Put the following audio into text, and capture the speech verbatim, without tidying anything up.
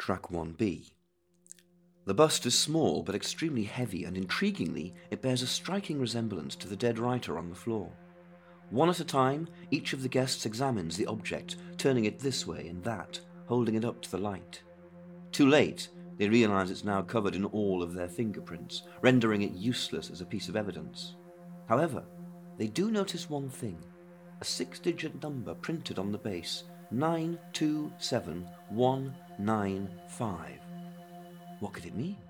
Track one B. The bust is small but extremely heavy, and intriguingly, it bears a striking resemblance to the dead writer on the floor. One at a time, each of the guests examines the object, turning it this way and that, holding it up to the light. Too late, they realize it's now covered in all of their fingerprints, rendering it useless as a piece of evidence. However, they do notice one thing: a six-digit number printed on the base, nine two seven one nine five. What could it mean?